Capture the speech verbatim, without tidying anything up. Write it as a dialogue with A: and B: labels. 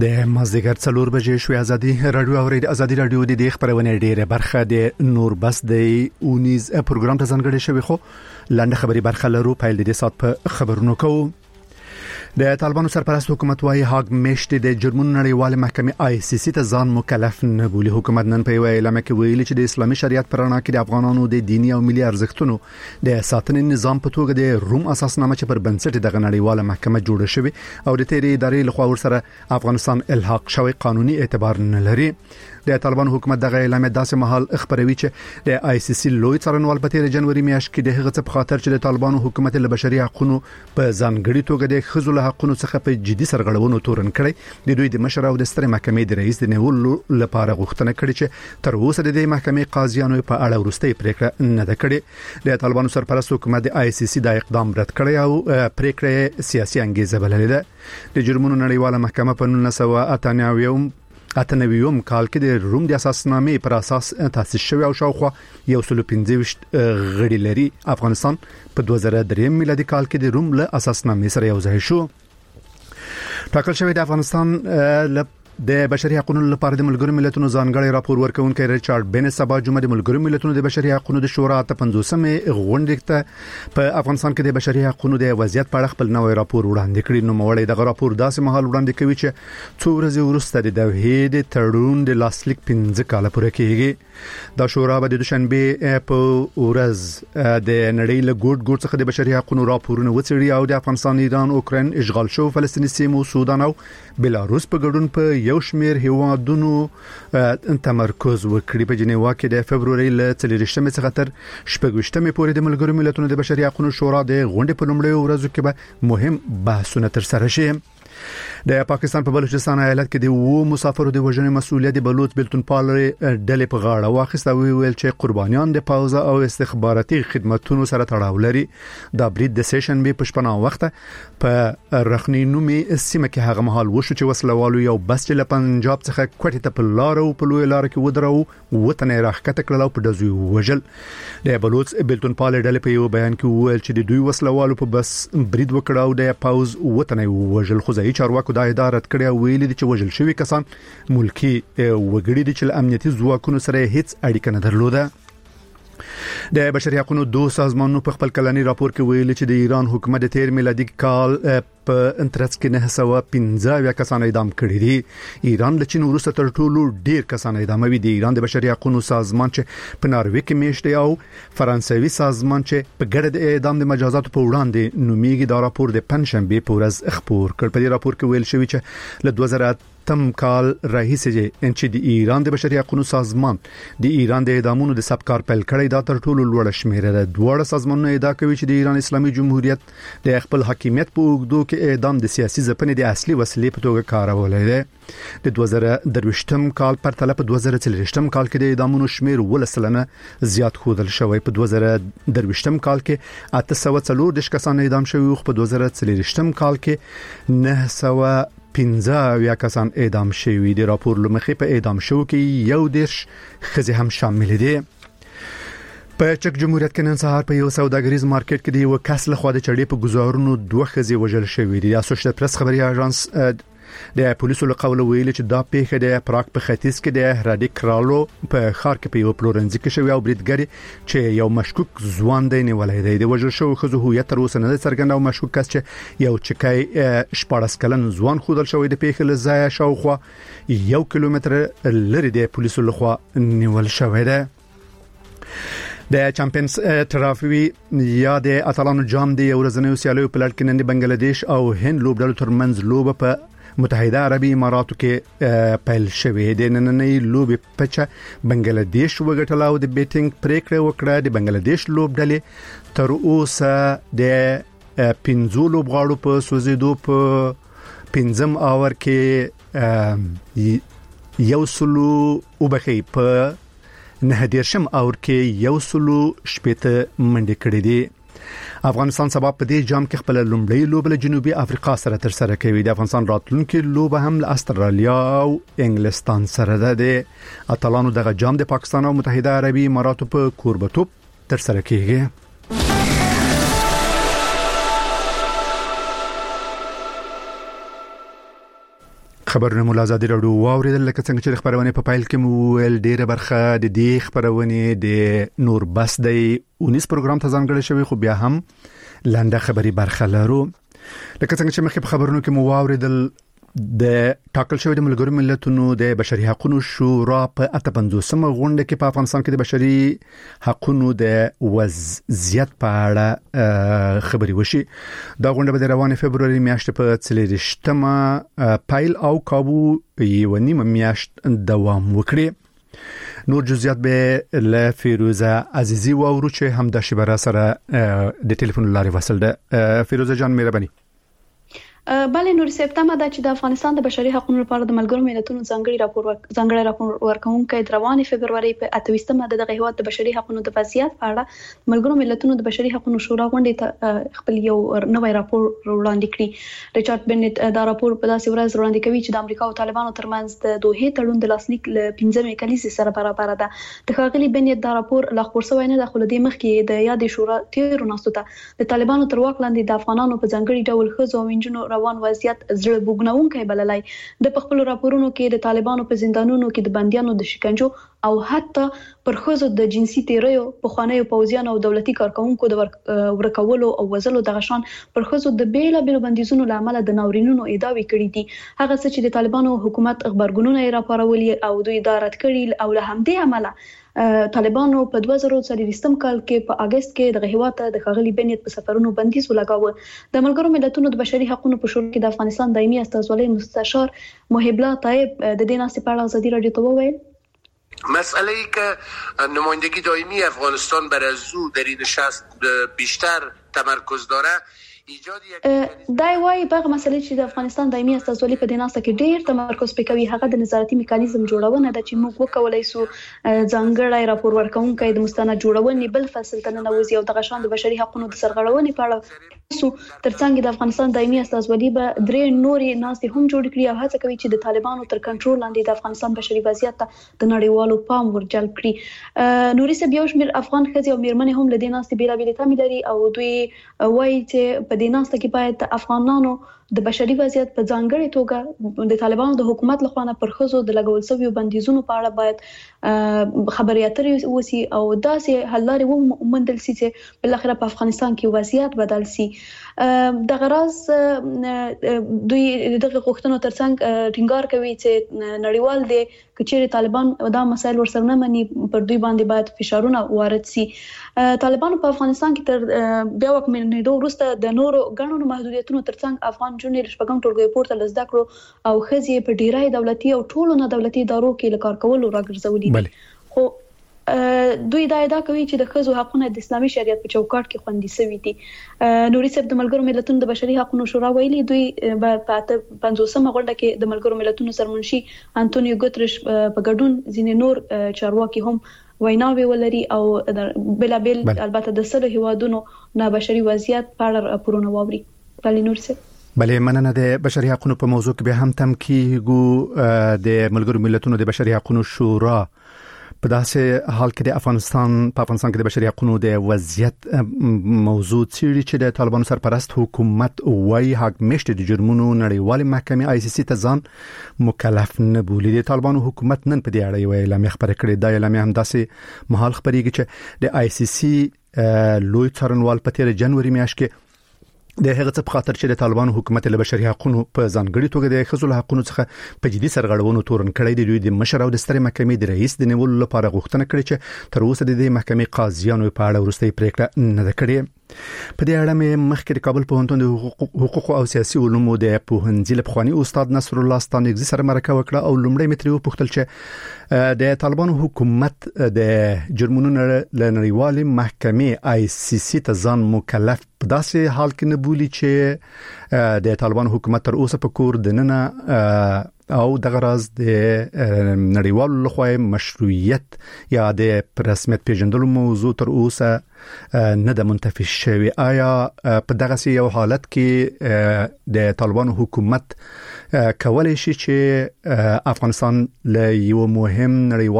A: د مازدیګر څلور بجې شوې ازادي رادیو او ازادي رادیو د دې خبرونه ډیره برخه د نور بس د اونیز پروګرام ته ځانګړی شوی خو لاندې خبري برخه لرو پیل د دې سات په خبرونو کوو. د طالبانو سرپرست حکومت وايي هاګ میشت د جرمن نړیوال محکمې آی سی سی ته ځان مکلف نه بولي. حکومت نن په اعلان کې ویلي چې د اسلامي شریعت پرانا کې د افغانانو د دینی او ملي ارزښتونو د ساتنې نظام په توګه د روم اساسنامه چې پر بنسټ د نړیوال محکمې جوړه شوی او د تیری ادارې لخوا ورسره افغانستان الحاق شوی قانوني اعتبار نه لري. د طالبان حکومت دغه اعلان داسې محل خبروي چې د آی سی سی لوی څارنوال په تیر جنوري میاشت کې د هغه څه په خاطر چې د طالبانو حکومت له بشري حقوقو په ځانګړي توګه د خزو له حقوقو څخه په جدي سرغړونو تورن کړي. د دوی د مشر او د ستر محکمې د رئیس د نیولو لپاره غوښتنه کړې چې تر اوسه د محکمې قاضیانو په اړه ورستۍ پریکړه نه ده کړې. د طالبانو سرپرست حکومت د آی سی سی د اقدام رد کړی او پریکړه سیاسي انګیزه بللې ده. د جرمونو نړیواله محکمه په نولس سوه اته نوي اتنويوم کال کې د روم د اساسنامې پر اساس تاسیس شوی او شاوخوا یو سل پنځه غړي لري. افغانستان په دوه زره درې میلادي کال کې د روم له اساسنامې سره یو ځای شو. ټاکل شوی د افغانستان له د بشري حقوقو لپاره د ملګرو ملتونو ځانګړي راپور ورکونکي ریچارډ بینس سبا جمعه د ملګرو ملتونو د بشري حقوقو د شورا ته پنځوسمه غونډه ته په افغانستان کې د بشري حقوقو د وضعیت په اړه خپل نوې راپور وړاندې کړی. نو موړی دغه راپور داسې مهال وړاندې کوي چې څو ورځې وروسته د دوحې د تړون د لاسلیک پنځه کال پوره کیږي. دا شورا به د دوشنبه په ورځ د نړۍ له ګوټ ګوټ څخه د بشري حقوقو راپورونه وڅېړي او د افغانستان، ایران، اوکراین، اشغال شوی فلسطیني سیمو، سودان او بلاروس په ګډون په یو شمیر هیوادونو تمرکز وکړي. په جنیوا کې د فبرवरी ل څلورشتمه څخه تر شپږشتمه پورې د ملګرو ملتونو د بشري حقوقو شورا د غونډې په لومړیو ورځو کې به مهم بحثونه تر سره شي. د پاکستان په بلوچستان ایالت کې د وو مسافرو د وژنې مسؤلیت د بلوچ بلتون پال ډلې په غاړه واخیسته او ویل چې قربانیان د پاوزه او استخباراتي خدماتونو سره تړاو لري. دا برید د سیشن به پښپنا وخت په رخنی نومي سیمه کې هغه محل وشو چې وسلوالو یو بس چې له پنجاب څخه کوټې ته په لار او په لوی لار کې ودرو وطن راخکته کړل او په دزوی وژل. د بلوچ بلتون پال ډلې په یو بیان کې ویل چې د دوی وسلوالو په بس برید وکړ او د پاوز وطن وژل. خو ځای چارواکو دا ادارت کړی او ویلي دي چې وژل شوی کسان ملکی وګړي دي چې امنیتي ځواکونو سره هیڅ اړیکه نه درلوده. د بشري حقوقو دوه سازمانونو په خپل کلنی راپور کې ویلي چې د ایران حکومت د تیر میلادي کال په انترڅ کې نه سوه پنځه کسان اعدام کړي دي. ایران له چین وروسته تر ټولو ډیر کسان اعدام وي. د ایران د بشري حقوقو سازمان چې په ناروې کې میشت دی او فرانسوي سازمان چې په ګډه د اعدام د مجازات په وړاندې نومیږي دا راپور د پنځشنبه په ورځ خبر کړ. په دې راپور کې ویل شوی چې له دوه زره تم کال راهیسې چې د ایران د بشري حقوقو سازمان د ایران د اعدامونو د سبکار پیل کړی دا تر ټولو لوړ شمیره ده. دوه سازمانونه ادعا کوي چې د ایران اسلامي جمهوریت د خپل حاکمیت په اوږدو کې اعدام د سیاسي ځپنې د اصلي وسیلې په توګه کارولای دی. د دوه زره درویشتم کال پر تله په دوه زره څلورشتم کال کې د اعدامونو شمیر ولسلنه زیات خودل شوی. په دوه زره درویشتم کال کې اته سوه څلور د کسان اعدام شوی او په دوه زره څلورشتم کال کې نه سوه پنځه یا کسان اعدام شوی. د راپور لمخې په اعدام شو کې یو دیرش خزي هم شامل دي. په چک جمهوریت کې نن سهار په یو سوداګریز مارکیټ کې د یو کس له خوا د چړې په گزارونو دوه خزي وژل شوی دي. اسوسییټډ پریس خبري اژانس د پولیسو له قوله ویلي چې دا پیښه د پراګ په ختیځ کې د هرادي کرالو په ښار کې په یو پلورنځي کې شوی او بریدګری چې یو مشکوک ځوان دی نیولای دی. د وژل شوی خزو هویت تر اوسه نه څرګند او مشکوک کس چې یو چکای شپاړس کلن ځوان خودل شوی د پیښې له ځای شاوخوا یو کیلومتر لري د پولیسو له خوا نیول شوی دی. د چمپیونز ټرافي یا د اتلانو جام د ورځنیو سیالیو په لړ کې نن بنگلاديش او هند لوبډلو ترمنځ لوبه په متحده عربي اماراتو کې پیل شوې. د نننۍ لوبې پچه بنگلاديش وګټل او د بیټینګ پریکړه وکړه. د بنگلاديش لوبډلې تر اوسه د پنځو لوبغاړو په سوزیدو په پنځم اور کې یو سلو وبخي په نه دیرشم اور کې یو سلو شپته منډه کړې دي. افغانستان سبا په دې جام کې خپل لومړی لوب له جنوبي افریقا سره تر سره کوي. د افغانستان راتلونکي لوب هم له استرالیا او انګلستان سره ده. د اتلانو دغه جام د پاکستان او متحده عربي اماراتو په کوربتوب تر سره کیږي. خبرونه مولا ازادي راډیو واوریدل لکه څنګه چې خبرونه په پایل کې مو ول ډیره برخه د دې خبرونه د نور بس د اونیس پروګرام ته ځانګړی شوی خو بیا هم لنډه خبري برخه لرو. لکه څنګه چې مخکې په خبرونو کې مو واوریدل د ټاکل شوی د ملګرو ملتونو د بشري حقوقو شورا په اته پنځوسمه غونډه کې په افغانستان کې د بشري حقوقو د وضعیت په اړه خبري وشي. دا غونډه به د روانې فبرवरी میاشتې په څلورشتمه پایل او کابو یو نیمه میاشت دوام وکړي. نور جزئیات به له فیروزه عزیزی واورو چې هم د شبره سره د ټلیفون لارې وصل ده. فیروزه جان مهرباني.
B: بله نور سپتمبر د چې د افغانستان د بشري حقوقو لپاره د ملګرو ملتونو ځانګړي راپور ځانګړي راپور ورکوونکی د روانې فبرवरी په اته ویشتمه د دغه هیواد د بشري حقوقو د وضعیت په اړه ملګرو ملتونو د بشري حقوقو شورا غونډې ته خپل یو نوی راپور وړاندې کړی. ریچارډ بنت دا راپور په داسې ورځ وړاندې کوي چې د امریکا او طالبانو ترمنځ د دوه تړون د لاسلیک ل پنځمې کلیزې سره برابر ده. د ښاغلي بنت دا راپور لا خبر شوی نه د خلدي مخکې د یادې شورا تیر ناستو ته د طالبانو تر واک لاندې د افغانانو په ځانګړي ډول خزو او انجنونو روان وضعیت زړه بوګناونکي بللای. د خپل راپورونو کې د طالبانو په زندانونو کې د بنديانو د شکنجو او حتی پر خزو د جنسي تیریو په خوانیو پوځیانو او دولتي کارکونکو د ورکولو او وزلو د غشان پر خزو د بیل بیل بندیزونو لامل د ناورینونو ادعاوې کړې دي. هغه څه چې د طالبانو حکومت خبرګونونه یې راپارولي او دوی ادارت کړي او له همدې عمله طالبانو په دوه زره څلوېښتم کال کې په اگست کې د هیواد ته د خغلی بنیت په سفرونو بندیز ولګاوه. د ملګرو ملتونو د بشري حقوقو په شورا کې د افغانستان دایمي استازولۍ مستشار محب الله طیب د دې ناسې په اړه ازادي راډیو ته وویل
C: مسئله ای که نمایندگی دائمی افغانستان بر از او در این نشست بیشتر تمرکز داره
B: دای وای په مسلې چې د افغانستان دایمي استازولۍ په دیناسته کې ډیر تمرکز پکوي. هغه د نظارتي میکانیزم جوړونه د چې موږ وکولای سو ځانګړی راپور ورکونکي د مستند جوړونې بل فصل ته ننوځي او د غشان د بشري حقوقو د سرغړونې په اړه سو ترڅنګ د افغانستان دایمي استازولۍ به درې نوري ناستې هم جوړ کړي او هڅه کوي چې د طالبانو تر کنټرول لاندې د افغانستان بشري وضعیت ته د نړیوالو پام ورجلب کړي. نوري سبیو شمیر افغان ښځې او میرمنې هم له دې ناستې بیلابېل تمې لري او دوی وایي چې په دې ناسته کې باید افغانانو د بشري وضعیت په ځانګړي توګه د طالبانو د حکومت لخوا نه پر خزو د لګول شویو بندیزونو په اړه باید خبري اترې وسی او داسې حل لارې وموندل شي چې بل اخر په افغانستان کې وضعیت بدل شي. د غرض دوی دغه غوښتنو ترڅنګ ټینګار کوي چې نړیوال دي کچېره طالبان دا مسایل ورسره نه مني پر دوی باندې باید فشارونه وارد شي. طالبانو په افغانستان کې تر بیا وکمنې دوه وروسته د نورو غنونو محدودیتونو ترڅنګ افغان جونې شپږم ټولګي پورته لزده کړو او خزي په ډیرای دولتي او ټولو نه دولتي ادارو کې لکار کول راګرځولې. خو دوی دا ادعا کوي چې د خزو حقوقونه د اسلامي شریعت په چوکاټ کې خوندي شوي دي. نوري صاحب د ملګرو ملتونو د بشري حقوقو شورا ویلي دوی په پنځوسمه غونډه کې د ملګرو ملتونو سرمنشي انټونیو ګوتریش په ګډون ځینې نور چارواکي هم ویناوي ولري او بلابل البته د سلو هیوادونو نه بشري وضعیت په اړه راپورونه واوري. بل نور څه
A: بله مننه. د بشري حقوقو په موضوع کې به هم تم کیږو. د ملګرو ملتونو د بشري حقوقو شورا په داسې حال کې د افغانستان په افغانستان کې د بشري حقوقو د وضعیت موضوع څیړي چې د طالبانو سرپرست حکومت وایي حق مشت د جرمونو نړیوال محکمې آی سی سی ته ځان مکلف نه بولي. د طالبانو حکومت نن په دې اړه یو اعلامیه خبره کړې. دا اعلامیه هم داسې مهال خبرېږي چې د آی سی سی لوی څارنوال په تیر جنوري میاشت کې د هغه څه په خاطر چې د طالبانو حکومت له بشري حقوقو په ځانګړي توګه د خزو له حقوقو څخه په جدي سرغړونو تورن کړی دی. دوی د مشر او د سترې محکمې د رئیس د نیولو لپاره غوښتنه کړې چې تر اوسه د دې محکمې قاضیانو په اړه ورستۍ پریکړه نه ده کړې. په دې اړه مې مخکې د کابل پوهنتون د حقوق او سیاسي علومو د پوهنځي لپخوانی استاد نصر الله ستانګزي سره مرکه وکړه او لومړی متری وپوښتل چې د طالبانو حکومت د جرمونو له نړیوالې محکمې آی سی سی ته ځان مکلف په داسې حال کې نه بولي چې د طالبانو حکومت تر اوسه په کور دننه او د غرض د نړیوالو لخوا مشروعیت یا د رسمیت پیژندلو موضوع تر اوسه نه د منتفي شوی. آیا په دغه یو حالت کې د طالبانو حکومت کولای شي چې افغانستان له یو مهم نړیوال